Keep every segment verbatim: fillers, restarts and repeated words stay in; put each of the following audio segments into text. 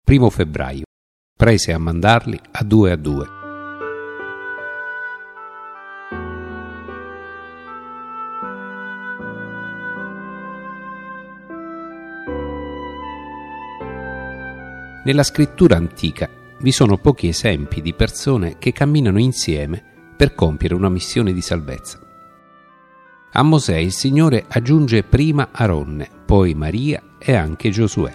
Primo febbraio. Prese a mandarli a due a due. Nella scrittura antica vi sono pochi esempi di persone che camminano insieme per compiere una missione di salvezza. A Mosè il Signore aggiunge prima Aronne, poi Maria e anche Giosuè.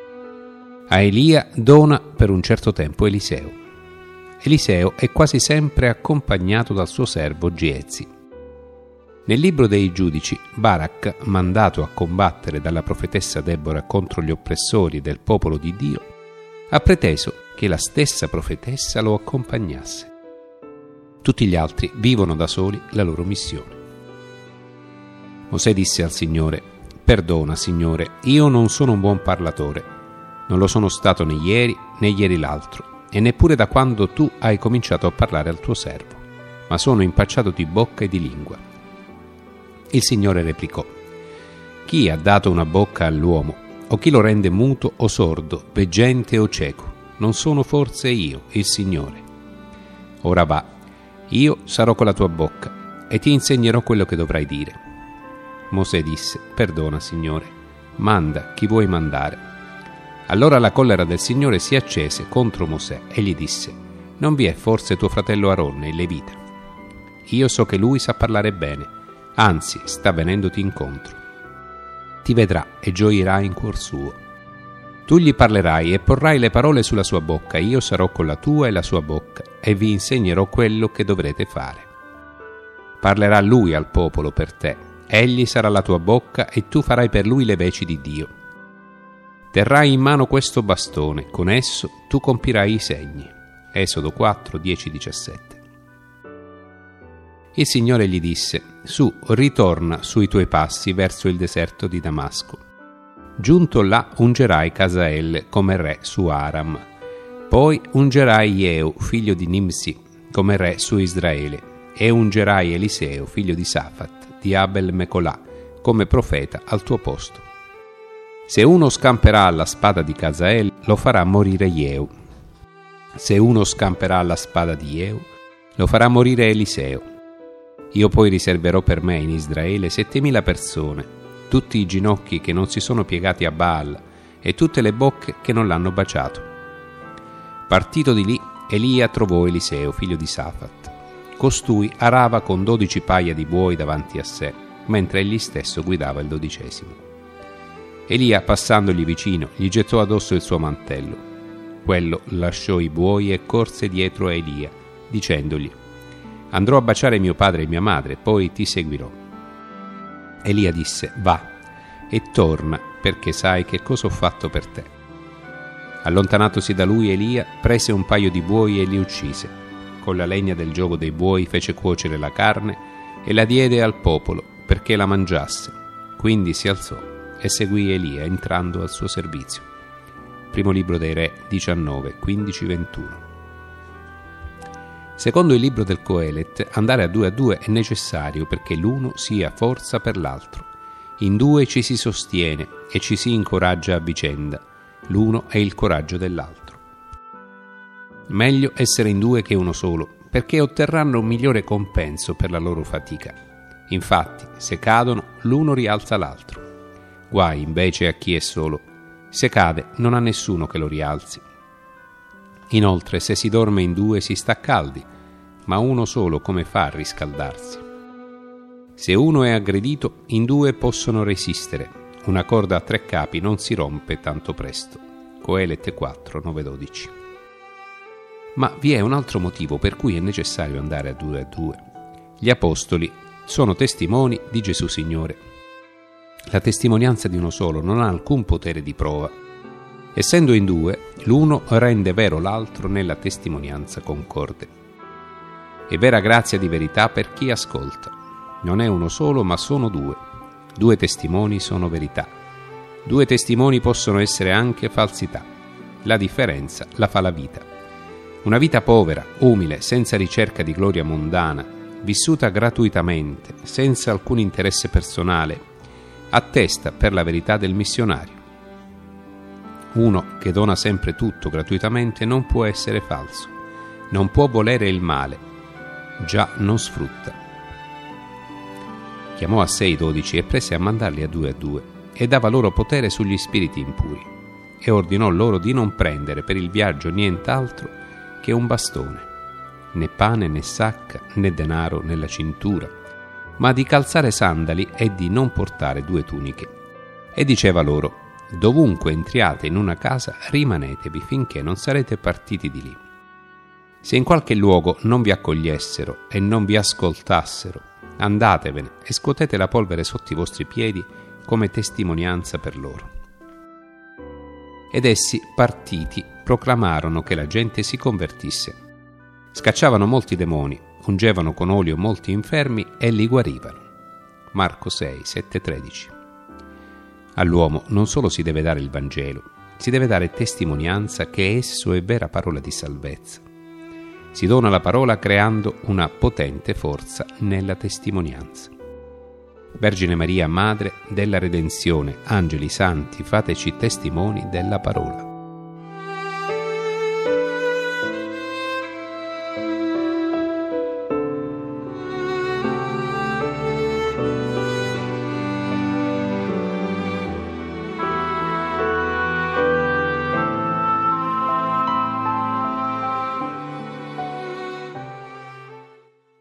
A Elia dona per un certo tempo Eliseo. Eliseo è quasi sempre accompagnato dal suo servo Giezi. Nel libro dei Giudici, Barak, mandato a combattere dalla profetessa Debora contro gli oppressori del popolo di Dio, ha preteso che la stessa profetessa lo accompagnasse. Tutti gli altri vivono da soli la loro missione. Mosè disse al Signore: «Perdona, Signore, io non sono un buon parlatore. Non lo sono stato né ieri né ieri l'altro, e neppure da quando tu hai cominciato a parlare al tuo servo, ma sono impacciato di bocca e di lingua». Il Signore replicò: «Chi ha dato una bocca all'uomo? O chi lo rende muto o sordo, veggente o cieco? Non sono forse io, il Signore? Ora va, io sarò con la tua bocca e ti insegnerò quello che dovrai dire». Mosè disse: «Perdona, Signore, manda chi vuoi mandare». Allora la collera del Signore si accese contro Mosè e gli disse: «Non vi è forse tuo fratello Aronne, il Levita? Io so che lui sa parlare bene, anzi sta venendoti incontro. Ti vedrà e gioirà in cuor suo. Tu gli parlerai e porrai le parole sulla sua bocca, io sarò con la tua e la sua bocca e vi insegnerò quello che dovrete fare. Parlerà lui al popolo per te, egli sarà la tua bocca e tu farai per lui le veci di Dio. Terrai in mano questo bastone, con esso tu compirai i segni». Esodo quattro, dieci, diciassette. Il Signore gli disse: «Su, ritorna sui tuoi passi verso il deserto di Damasco. Giunto là ungerai Casael come re su Aram. Poi ungerai Jehu, figlio di Nimsi, come re su Israele, e ungerai Eliseo, figlio di Safat, di Abel Mecolà, come profeta al tuo posto. Se uno scamperà alla spada di Casael, lo farà morire Jehu. Se uno scamperà alla spada di Jehu, lo farà morire Eliseo. Io poi riserverò per me in Israele settemila persone, tutti i ginocchi che non si sono piegati a Baal e tutte le bocche che non l'hanno baciato». Partito di lì, Elia trovò Eliseo, figlio di Safat. Costui arava con dodici paia di buoi davanti a sé, mentre egli stesso guidava il dodicesimo. Elia, passandogli vicino, gli gettò addosso il suo mantello. Quello lasciò i buoi e corse dietro a Elia, dicendogli: «Andrò a baciare mio padre e mia madre, poi ti seguirò». Elia disse: «Va e torna, perché sai che cosa ho fatto per te». Allontanatosi da lui, Elia prese un paio di buoi e li uccise. Con la legna del giogo dei buoi fece cuocere la carne e la diede al popolo perché la mangiasse. Quindi si alzò e seguì Elia, entrando al suo servizio. Primo libro dei Re diciannove, quindici, ventuno. Secondo il libro del Coelet, andare a due a due è necessario perché l'uno sia forza per l'altro. In due ci si sostiene e ci si incoraggia a vicenda. L'uno è il coraggio dell'altro. Meglio essere in due che uno solo, perché otterranno un migliore compenso per la loro fatica. Infatti, se cadono, l'uno rialza l'altro. Guai invece a chi è solo. Se cade, non ha nessuno che lo rialzi. Inoltre, se si dorme in due si sta caldi, ma uno solo come fa a riscaldarsi? Se uno è aggredito, in due possono resistere. Una corda a tre capi non si rompe tanto presto. Coelet quattro, nove, dodici. Ma vi è un altro motivo per cui è necessario andare a due a due. Gli apostoli sono testimoni di Gesù Signore. La testimonianza di uno solo non ha alcun potere di prova. Essendo in due, l'uno rende vero l'altro nella testimonianza concorde. È vera grazia di verità per chi ascolta. Non è uno solo, ma sono due. Due testimoni sono verità. Due testimoni possono essere anche falsità. La differenza la fa la vita. Una vita povera, umile, senza ricerca di gloria mondana, vissuta gratuitamente, senza alcun interesse personale, attesta per la verità del missionario. Uno che dona sempre tutto gratuitamente non può essere falso, non può volere il male, già non sfrutta. Chiamò a sé i dodici e prese a mandarli a due a due, e dava loro potere sugli spiriti impuri, e ordinò loro di non prendere per il viaggio nient'altro che un bastone, né pane né sacca né denaro nella cintura, ma di calzare sandali e di non portare due tuniche. E diceva loro: dovunque entriate in una casa, rimanetevi finché non sarete partiti di lì. Se in qualche luogo non vi accogliessero e non vi ascoltassero, andatevene e scuotete la polvere sotto i vostri piedi come testimonianza per loro. Ed essi, partiti, proclamarono che la gente si convertisse. Scacciavano molti demoni, ungevano con olio molti infermi e li guarivano. Marco sei, sette tredici. All'uomo non solo si deve dare il Vangelo, si deve dare testimonianza che esso è vera parola di salvezza. Si dona la parola creando una potente forza nella testimonianza. Vergine Maria, Madre della Redenzione, angeli santi, fateci testimoni della parola.